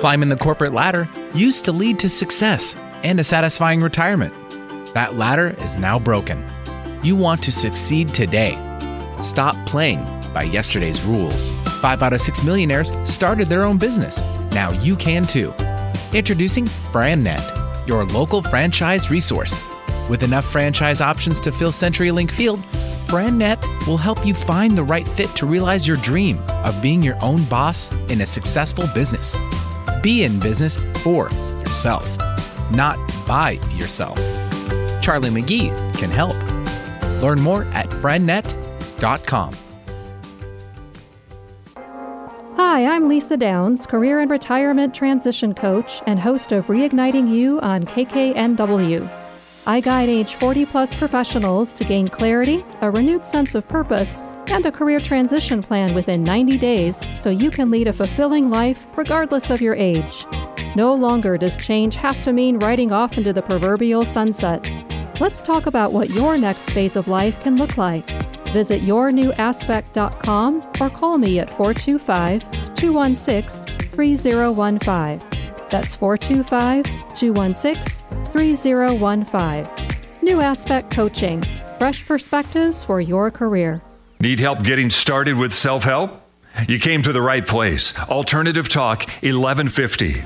Climbing the corporate ladder used to lead to success and a satisfying retirement. That ladder is now broken. You want to succeed today. Stop playing by yesterday's rules. 5 out of 6 millionaires started their own business. Now you can too. Introducing FranNet, your local franchise resource. With enough franchise options to fill CenturyLink Field, FranNet will help you find the right fit to realize your dream of being your own boss in a successful business. Be in business for yourself, not by yourself. Charlie McGee can help. Learn more at FranNet.com. Hi, I'm Lisa Downs, career and retirement transition coach and host of Reigniting You on KKNW. I guide age 40-plus professionals to gain clarity, a renewed sense of purpose, and a career transition plan within 90 days so you can lead a fulfilling life regardless of your age. No longer does change have to mean riding off into the proverbial sunset. Let's talk about what your next phase of life can look like. Visit yournewaspect.com or call me at 425-216-3015. That's 425-216-3015. New Aspect Coaching. Fresh perspectives for your career. Need help getting started with self-help? You came to the right place. Alternative Talk 1150.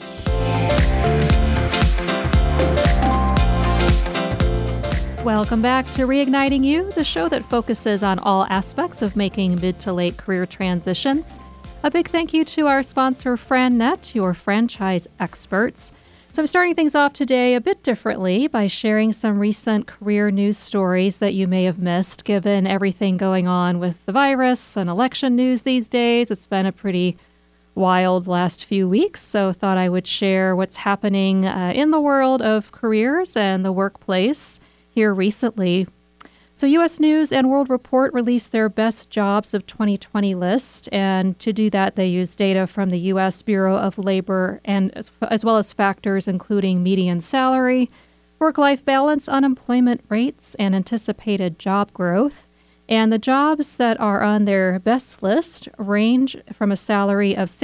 Welcome back to Reigniting You, the show that focuses on all aspects of making mid to late career transitions. A big thank you to our sponsor, FranNet, your franchise experts. So I'm starting things off today a bit differently by sharing some recent career news stories that you may have missed, given everything going on with the virus and election news these days. It's been a pretty wild last few weeks, so thought I would share what's happening in the world of careers and the workplace here recently. So U.S. News and World Report released their best jobs of 2020 list, and to do that, they used data from the U.S. Bureau of Labor and as well as factors including median salary, work-life balance, unemployment rates, and anticipated job growth. And the jobs that are on their best list range from a salary of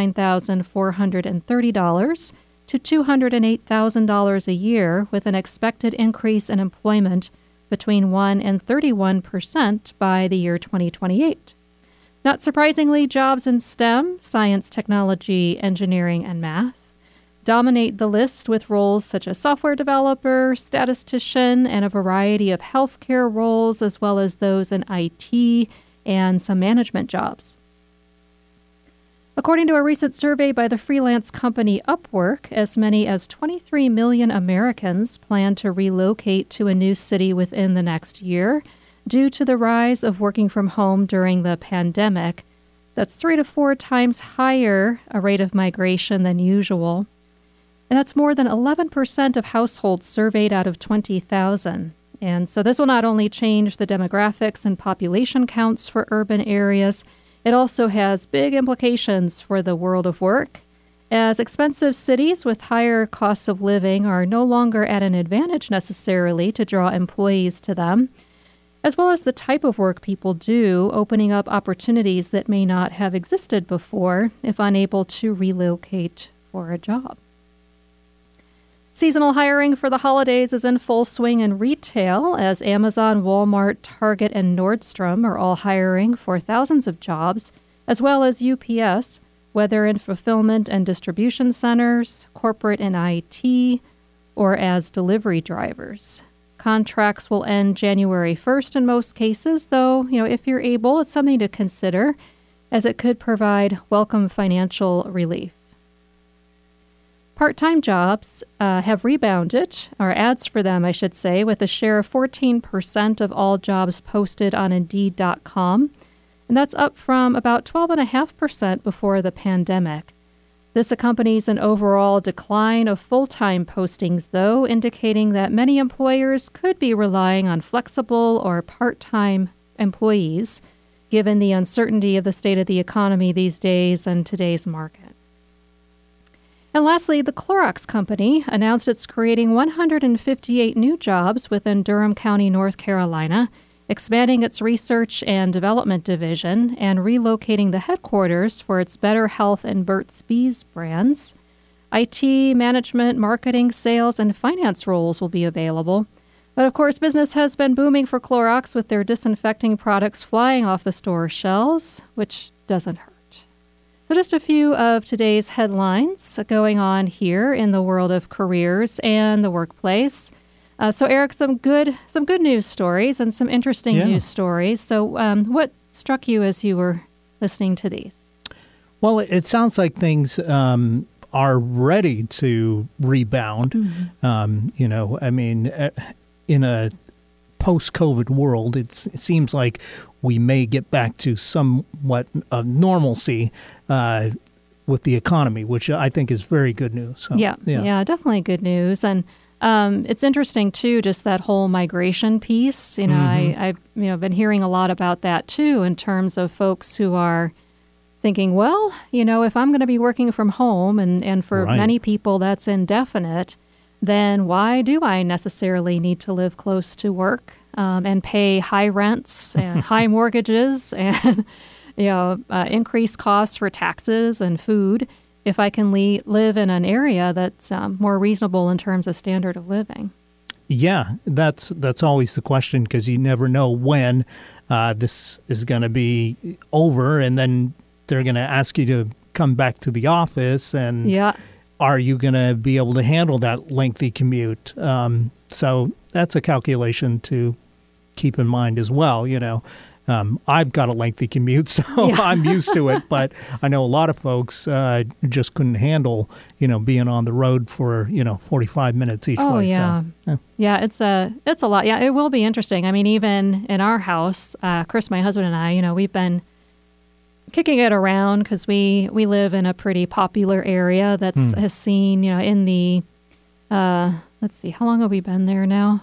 $69,430 to $208,000 a year, with an expected increase in employment between 1 and 31% by the year 2028. Not surprisingly, jobs in STEM, science, technology, engineering, and math, dominate the list, with roles such as software developer, statistician, and a variety of healthcare roles, as well as those in IT and some management jobs. According to a recent survey by the freelance company Upwork, as many as 23 million Americans plan to relocate to a new city within the next year due to the rise of working from home during the pandemic. That's 3 to 4 times higher a rate of migration than usual. And that's more than 11% of households surveyed out of 20,000. And so this will not only change the demographics and population counts for urban areas, it also has big implications for the world of work, as expensive cities with higher costs of living are no longer at an advantage necessarily to draw employees to them, as well as the type of work people do, opening up opportunities that may not have existed before if unable to relocate for a job. Seasonal hiring for the holidays is in full swing in retail, as Amazon, Walmart, Target, and Nordstrom are all hiring for thousands of jobs, as well as UPS, whether in fulfillment and distribution centers, corporate and IT, or as delivery drivers. Contracts will end January 1st in most cases, though, if you're able, it's something to consider, as it could provide welcome financial relief. Part-time jobs have rebounded, or ads for them, I should say, with a share of 14% of all jobs posted on Indeed.com, and that's up from about 12.5% before the pandemic. This accompanies an overall decline of full-time postings, though, indicating that many employers could be relying on flexible or part-time employees, given the uncertainty of the state of the economy these days and today's market. And lastly, the Clorox Company announced it's creating 158 new jobs within Durham County, North Carolina, expanding its research and development division, and relocating the headquarters for its Better Health and Burt's Bees brands. IT, management, marketing, sales, and finance roles will be available. But of course, business has been booming for Clorox with their disinfecting products flying off the store shelves, which doesn't hurt. So just a few of today's headlines going on here in the world of careers and the workplace. So Eric, some good news stories and some interesting news stories. So what struck you as you were listening to these? Well, it sounds like things are ready to rebound. In a post-COVID world, it seems like we may get back to somewhat of normalcy with the economy, which I think is very good news. So, yeah, definitely good news. And it's interesting, too, just that whole migration piece. I've been hearing a lot about that, too, in terms of folks who are thinking, well, if I'm going to be working from home, and for many people that's indefinite, then why do I necessarily need to live close to work and pay high rents and high mortgages and increased costs for taxes and food if I can live in an area that's more reasonable in terms of standard of living? Yeah, that's always the question, because you never know when this is going to be over, and then they're going to ask you to come back to the office, and are you going to be able to handle that lengthy commute? So that's a calculation to keep in mind as well. I've got a lengthy commute, so I'm used to it. But I know a lot of folks just couldn't handle, being on the road for 45 minutes each way. Oh yeah, so, yeah. It's a lot. Yeah, it will be interesting. I mean, even in our house, Chris, my husband, and I, we've been kicking it around because we live in a pretty popular area that's has seen, in the let's see, how long have we been there now?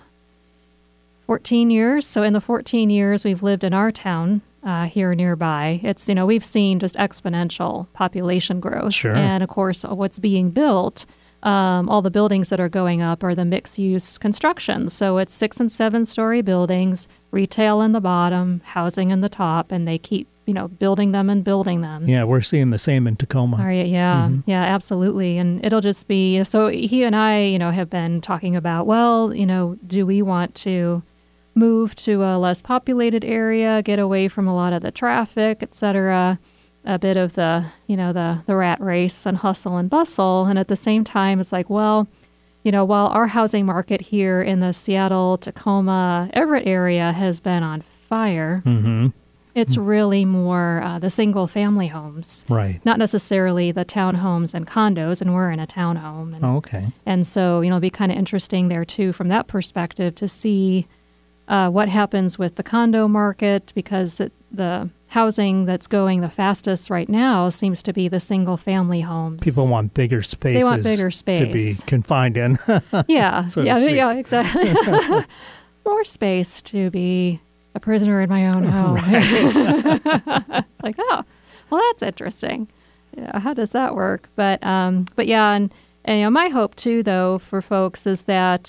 14 years. So in the 14 years we've lived in our town here nearby, it's, we've seen just exponential population growth. Sure. And of course, what's being built, all the buildings that are going up are the mixed-use construction. So it's 6- and 7-story buildings, retail in the bottom, housing in the top, and they keep building them and building them. Yeah, we're seeing the same in Tacoma. All right, yeah, absolutely. And it'll just be, so he and I, have been talking about, well, do we want to move to a less populated area, get away from a lot of the traffic, et cetera, a bit of the, the rat race and hustle and bustle. And at the same time, it's like, well, while our housing market here in the Seattle, Tacoma, Everett area has been on fire, it's really more the single-family homes, right? Not necessarily the townhomes and condos, and we're in a townhome. And, okay. And so, it'll be kind of interesting there, too, from that perspective, to see what happens with the condo market, because the housing that's going the fastest right now seems to be the single-family homes. People want bigger spaces. They want bigger space to be confined in. Yeah, exactly. More space to be a prisoner in my own home. Right. It's like, oh, well, that's interesting. Yeah, how does that work? But yeah, and my hope too, though, for folks is that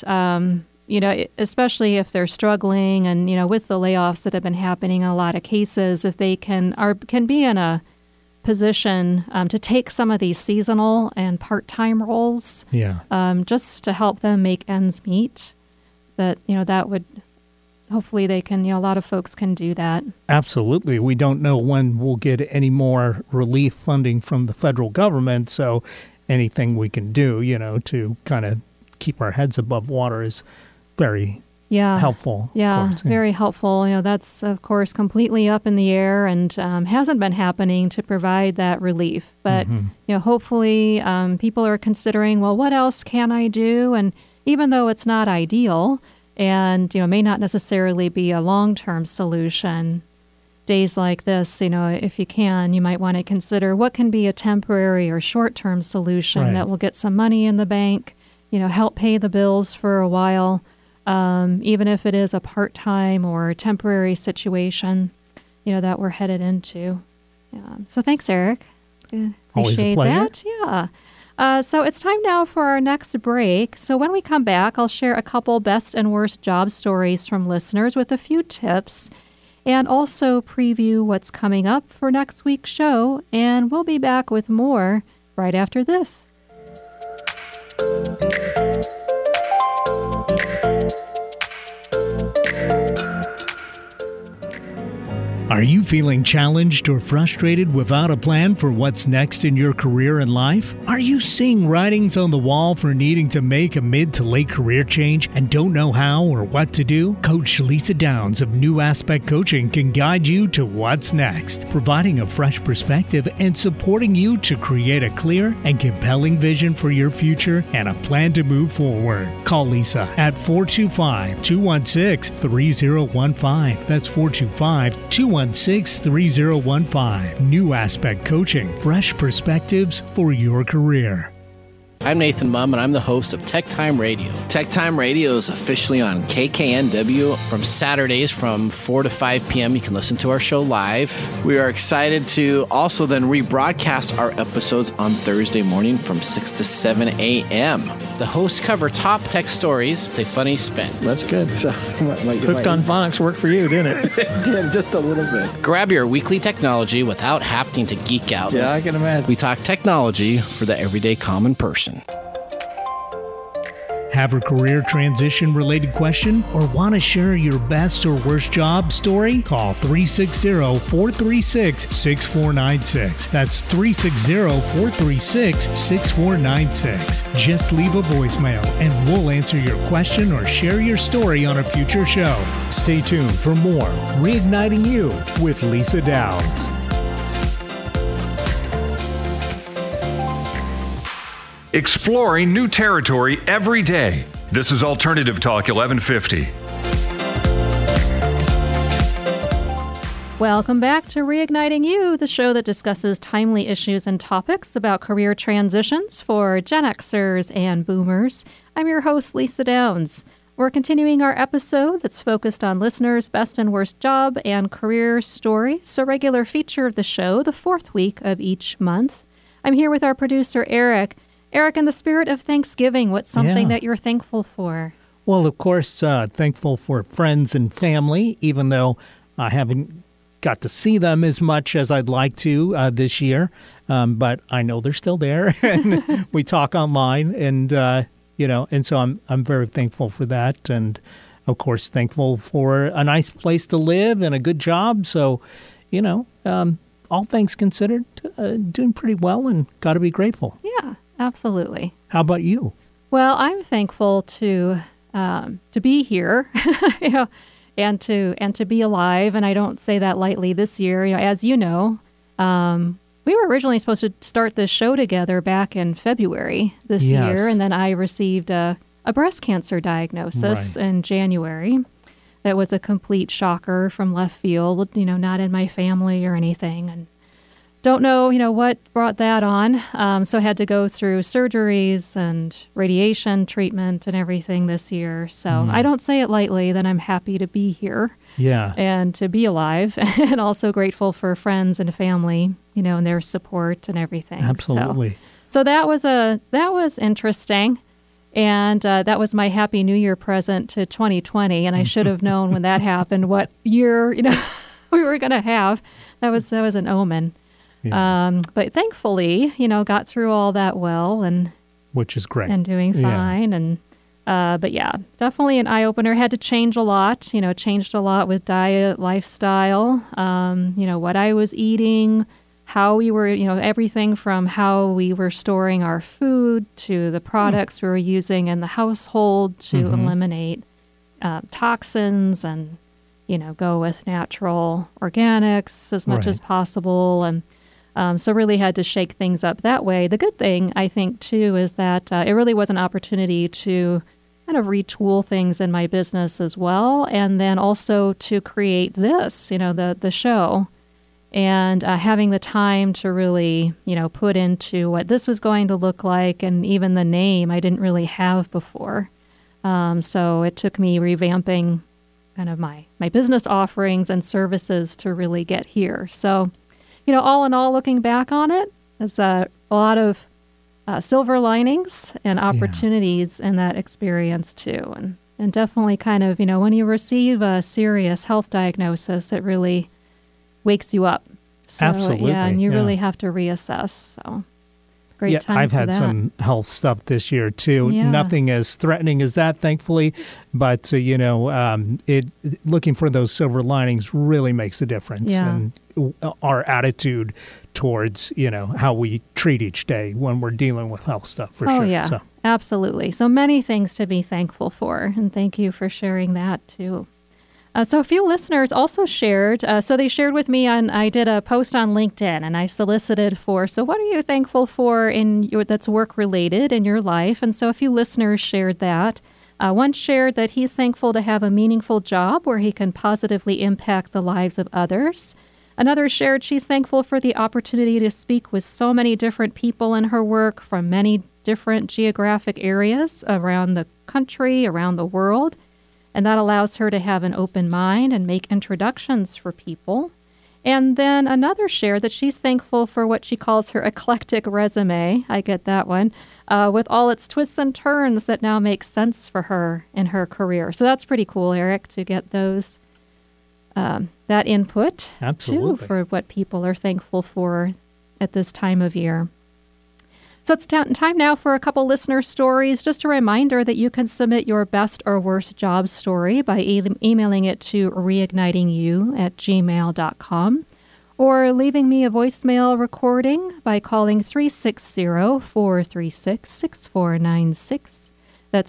especially if they're struggling, and with the layoffs that have been happening in a lot of cases, if they can be in a position to take some of these seasonal and part-time roles, just to help them make ends meet, that that would. Hopefully they can, a lot of folks can do that. Absolutely. We don't know when we'll get any more relief funding from the federal government, so anything we can do, to kind of keep our heads above water is very helpful. Yeah, course, very helpful. That's, of course, completely up in the air and hasn't been happening to provide that relief. But, hopefully people are considering, well, what else can I do? And even though it's not ideal, and, may not necessarily be a long-term solution, days like this, if you can, you might want to consider what can be a temporary or short-term solution that will get some money in the bank, help pay the bills for a while, even if it is a part-time or temporary situation, that we're headed into. So thanks, Eric. Appreciate Always a pleasure. That. Yeah. So it's time now for our next break. So when we come back, I'll share a couple best and worst job stories from listeners with a few tips and also preview what's coming up for next week's show. And we'll be back with more right after this. Are you feeling challenged or frustrated without a plan for what's next in your career and life? Are you seeing writings on the wall for needing to make a mid to late career change and don't know how or what to do? Coach Lisa Downs of New Aspect Coaching can guide you to what's next, providing a fresh perspective and supporting you to create a clear and compelling vision for your future and a plan to move forward. Call Lisa at 425-216-3015. That's 425-216-3015. New Aspect Coaching, fresh perspectives for your career. I'm Nathan Mumm, and I'm the host of Tech Time Radio. Tech Time Radio is officially on KKNW from Saturdays from 4 to 5 p.m. You can listen to our show live. We are excited to also then rebroadcast our episodes on Thursday morning from 6 to 7 a.m. The hosts cover top tech stories with a funny spin. That's good. So, Hooked on Phonics worked for you, didn't it? It did, just a little bit. Grab your weekly technology without having to geek out. Yeah, I can imagine. We talk technology for the everyday common person. Have a career transition related question or want to share your best or worst job story? Call 360-436-6496. That's 360-436-6496. Just leave a voicemail and we'll answer your question or share your story on a future show. Stay tuned for more Reigniting You with Lisa Downs. Exploring new territory every day. This is Alternative Talk 1150. Welcome back to Reigniting You, the show that discusses timely issues and topics about career transitions for Gen Xers and Boomers. I'm your host, Lisa Downs. We're continuing our episode that's focused on listeners' best and worst job and career stories, a regular feature of the show, the fourth week of each month. I'm here with our producer, Eric. Eric, in the spirit of Thanksgiving, what's something that you're thankful for? Well, of course, thankful for friends and family, even though I haven't got to see them as much as I'd like to this year. But I know they're still there, and we talk online, and and so I'm very thankful for that, and of course, thankful for a nice place to live and a good job. So, all things considered, doing pretty well, and got to be grateful. Yeah. Absolutely. How about you? Well, I'm thankful to be here, and to be alive. And I don't say that lightly this year. As you know, we were originally supposed to start this show together back in February this year, and then I received a breast cancer diagnosis in January. That was a complete shocker from left field. Not in my family or anything, and don't know, what brought that on. So I had to go through surgeries and radiation treatment and everything this year. So I don't say it lightly that I'm happy to be here. Yeah. And to be alive, and also grateful for friends and family, and their support and everything. Absolutely. So that was interesting. And that was my Happy New Year present to 2020. And I should have known when that happened what year, we were going to have. That was an omen. Yeah. But thankfully, got through all that well, and which is great, and doing fine. Yeah. And but yeah, definitely an eye opener. Had to change a lot. Changed a lot with diet, lifestyle. What I was eating, how we were, everything from how we were storing our food to the products we were using in the household to eliminate toxins and go with natural organics as much as possible. And so really had to shake things up that way. The good thing, I think, too, is that it really was an opportunity to kind of retool things in my business as well, and then also to create this, the show, and having the time to really, put into what this was going to look like, and even the name I didn't really have before. So it took me revamping kind of my business offerings and services to really get here. So all in all, looking back on it, it's a lot of silver linings and opportunities in that experience too. And definitely kind of, when you receive a serious health diagnosis, it really wakes you up. So, Absolutely. Yeah, and you really have to reassess. So great time I've for had that. some health stuff this year too. Yeah. Nothing as threatening as that, thankfully. But looking for those silver linings really makes a difference. Yeah. And our attitude towards how we treat each day when we're dealing with health stuff for sure. Oh yeah, So. Absolutely. So many things to be thankful for, and thank you for sharing that too. So a few listeners also shared. So they shared with me I did a post on LinkedIn, and I solicited for, so what are you thankful for that's work related in your life? And so a few listeners shared that. One shared that he's thankful to have a meaningful job where he can positively impact the lives of others. Another shared she's thankful for the opportunity to speak with so many different people in her work from many different geographic areas around the country, around the world. And that allows her to have an open mind and make introductions for people. And then another shared that she's thankful for what she calls her eclectic resume. I get that one. With all its twists and turns that now make sense for her in her career. So that's pretty cool, Eric, to get those that input Absolutely. too for what people are thankful for at this time of year. So it's time now for a couple listener stories. Just a reminder that you can submit your best or worst job story by emailing it to reignitingyou@gmail.com or leaving me a voicemail recording by calling 360-436-6496. That's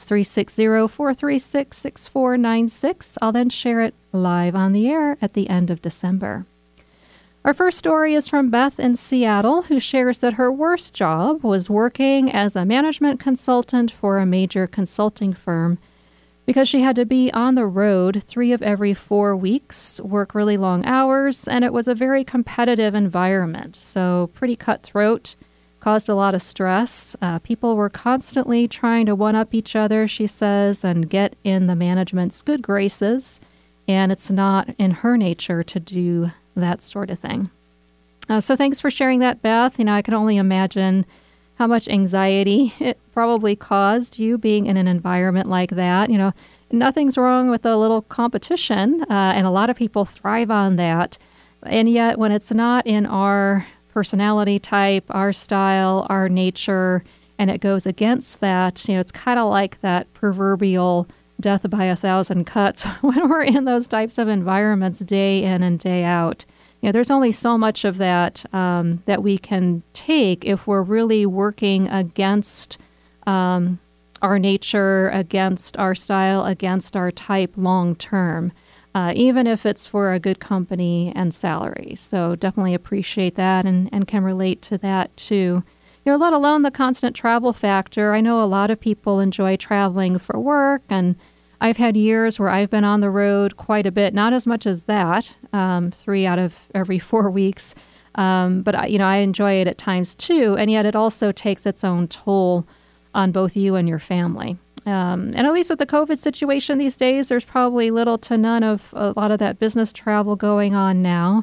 360-436-6496. I'll then share it live on the air at the end of December. Our first story is from Beth in Seattle, who shares that her worst job was working as a management consultant for a major consulting firm because she had to be on the road 3 of every 4 weeks, work really long hours, and it was a very competitive environment, so pretty cutthroat, caused a lot of stress. People were constantly trying to one-up each other, she says, and get in the management's good graces, and it's not in her nature to do that sort of thing. So thanks for sharing that, Beth. I can only imagine how much anxiety it probably caused you being in an environment like that. Nothing's wrong with a little competition, and a lot of people thrive on that. And yet when it's not in our personality type, our style, our nature, and it goes against that, it's kind of like that proverbial death by 1,000 cuts when we're in those types of environments day in and day out. There's only so much of that that we can take if we're really working against our nature, against our style, against our type long term, even if it's for a good company and salary. So definitely appreciate that and can relate to that too. Let alone the constant travel factor. I know a lot of people enjoy traveling for work, and I've had years where I've been on the road quite a bit, not as much as that, 3 out of every 4 weeks. But I enjoy it at times too, and yet it also takes its own toll on both you and your family. And at least with the COVID situation these days, there's probably little to none of a lot of that business travel going on now.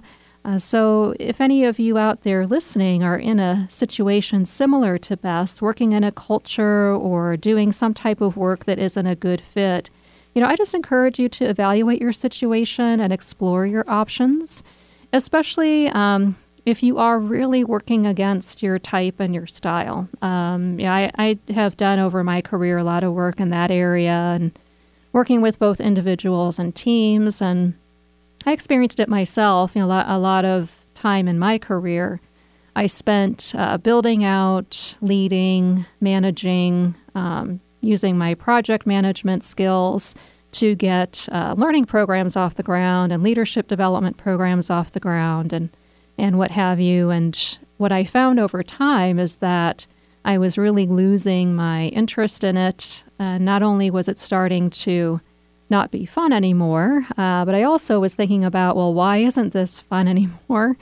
So if any of you out there listening are in a situation similar to Beth's, working in a culture or doing some type of work that isn't a good fit, I just encourage you to evaluate your situation and explore your options, especially if you are really working against your type and your style. I have done over my career a lot of work in that area and working with both individuals and teams, and I experienced it myself. A lot of time in my career I spent building out, leading, managing, using my project management skills to get learning programs off the ground and leadership development programs off the ground and what have you. And what I found over time is that I was really losing my interest in it. Not only was it starting to not be fun anymore, but I also was thinking about, well, why isn't this fun anymore?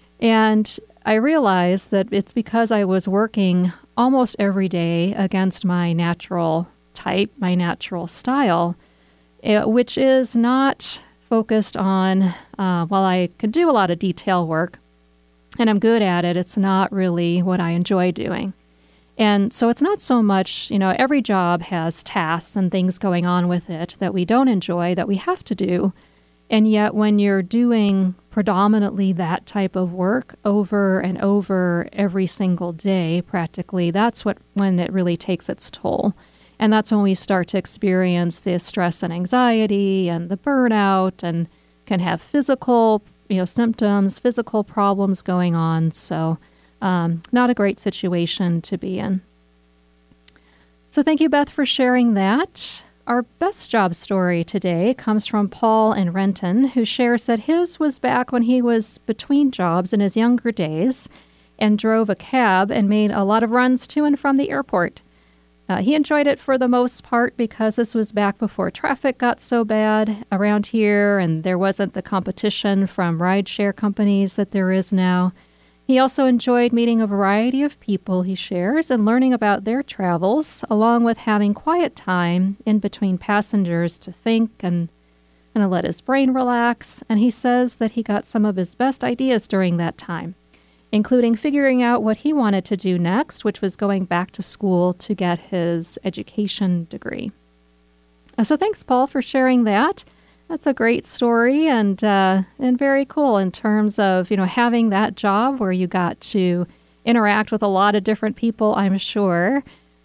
And I realized that it's because I was working almost every day against my natural type, my natural style, which is not focused on, while I could do a lot of detail work, and I'm good at it, it's not really what I enjoy doing. And so it's not so much, every job has tasks and things going on with it that we don't enjoy, that we have to do. And yet when you're doing predominantly that type of work over and over every single day, practically, that's when it really takes its toll. And that's when we start to experience the stress and anxiety and the burnout, and can have physical, symptoms, physical problems going on. So not a great situation to be in. So thank you, Beth, for sharing that. Our best job story today comes from Paul in Renton, who shares that his was back when he was between jobs in his younger days and drove a cab and made a lot of runs to and from the airport. He enjoyed it for the most part because this was back before traffic got so bad around here and there wasn't the competition from rideshare companies that there is now. He also enjoyed meeting a variety of people, he shares, and learning about their travels, along with having quiet time in between passengers to think and kind of let his brain relax. And he says that he got some of his best ideas during that time, including figuring out what he wanted to do next, which was going back to school to get his education degree. So thanks, Paul, for sharing that. That's a great story and very cool in terms of, having that job where you got to interact with a lot of different people, I'm sure,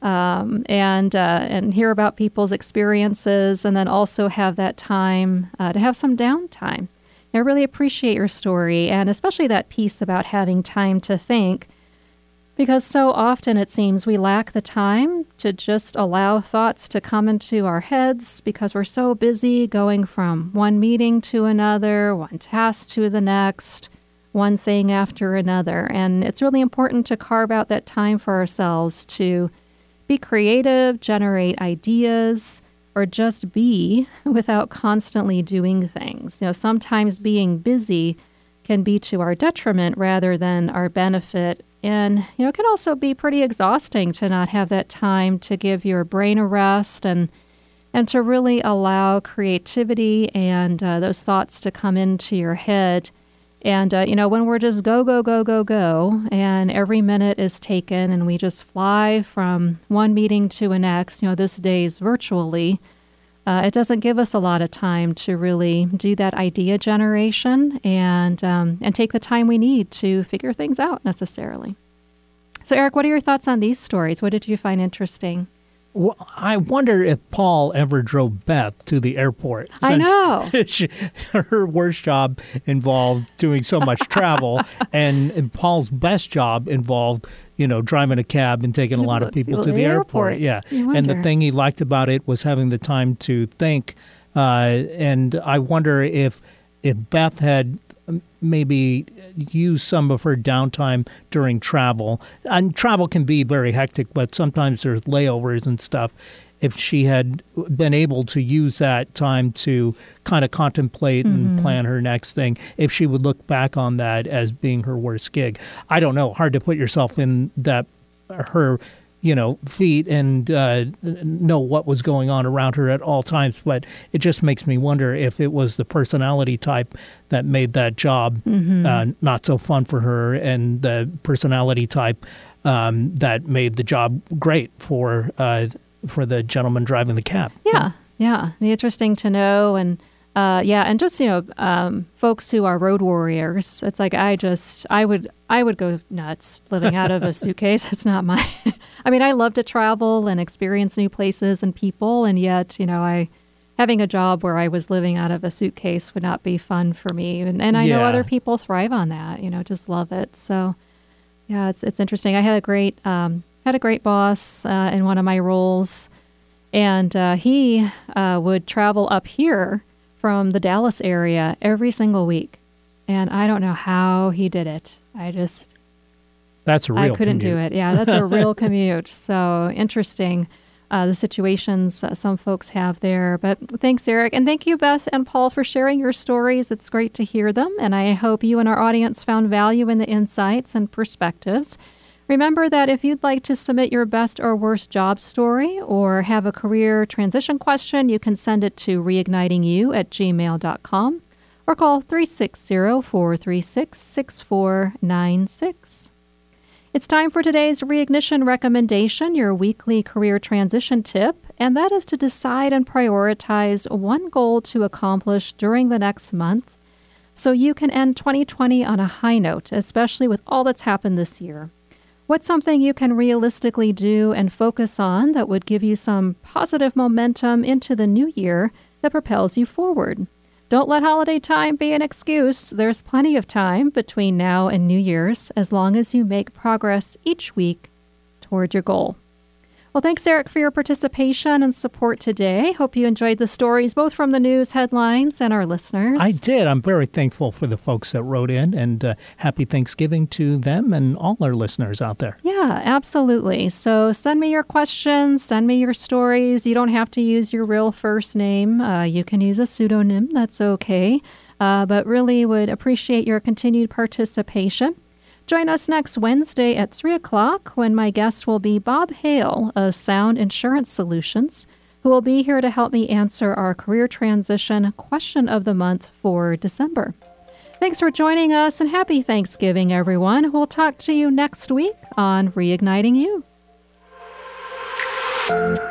and hear about people's experiences, and then also have that time to have some downtime. I really appreciate your story, and especially that piece about having time to think, because so often it seems we lack the time to just allow thoughts to come into our heads because we're so busy going from one meeting to another, one task to the next, one thing after another. And it's really important to carve out that time for ourselves to be creative, generate ideas, or just be without constantly doing things. Sometimes being busy can be to our detriment rather than our benefit. And, it can also be pretty exhausting to not have that time to give your brain a rest and to really allow creativity and those thoughts to come into your head. And, when we're just go, and every minute is taken and we just fly from one meeting to the next, this day's virtually, it doesn't give us a lot of time to really do that idea generation and take the time we need to figure things out necessarily. So, Eric, what are your thoughts on these stories? What did you find interesting? Well, I wonder if Paul ever drove Beth to the airport. I know. Her worst job involved doing so much travel, and Paul's best job involved, driving a cab and taking a lot of people to the airport. Yeah. And the thing he liked about it was having the time to think. And I wonder if Beth had maybe use some of her downtime during travel. And travel can be very hectic, but sometimes there's layovers and stuff. If she had been able to use that time to kind of contemplate and plan her next thing, if she would look back on that as being her worst gig. I don't know. Hard to put yourself in her feet and know what was going on around her at all times. But it just makes me wonder if it was the personality type that made that job not so fun for her, and the personality type that made the job great for the gentleman driving the cab. Yeah. It'd be interesting to know. And and just, folks who are road warriors, it's like I would go nuts living out of a suitcase. It's not my, I love to travel and experience new places and people, and yet, having a job where I was living out of a suitcase would not be fun for me. And I know other people thrive on that, just love it. So, yeah, it's interesting. I had a great boss in one of my roles, and he would travel up here from the Dallas area every single week. And I don't know how he did it. That's a real I couldn't commute. do it. Yeah, that's a real commute. So interesting, the situations some folks have there. But thanks, Eric. And thank you, Beth and Paul, for sharing your stories. It's great to hear them. And I hope you and our audience found value in the insights and perspectives. Remember that if you'd like to submit your best or worst job story or have a career transition question, you can send it to reignitingyou@gmail.com or call 360-436-6496. It's time for today's Reignition recommendation, your weekly career transition tip, and that is to decide and prioritize one goal to accomplish during the next month so you can end 2020 on a high note, especially with all that's happened this year. What's something you can realistically do and focus on that would give you some positive momentum into the new year that propels you forward? Don't let holiday time be an excuse. There's plenty of time between now and New Year's, as long as you make progress each week toward your goal. Well, thanks, Eric, for your participation and support today. Hope you enjoyed the stories, both from the news headlines and our listeners. I did. I'm very thankful for the folks that wrote in, and happy Thanksgiving to them and all our listeners out there. Yeah, absolutely. So send me your questions, send me your stories. You don't have to use your real first name. You can use a pseudonym. That's okay. But really would appreciate your continued participation. Join us next Wednesday at 3 o'clock when my guest will be Bob Hale of Sound Insurance Solutions, who will be here to help me answer our career transition question of the month for December. Thanks for joining us, and happy Thanksgiving, everyone. We'll talk to you next week on Reigniting You.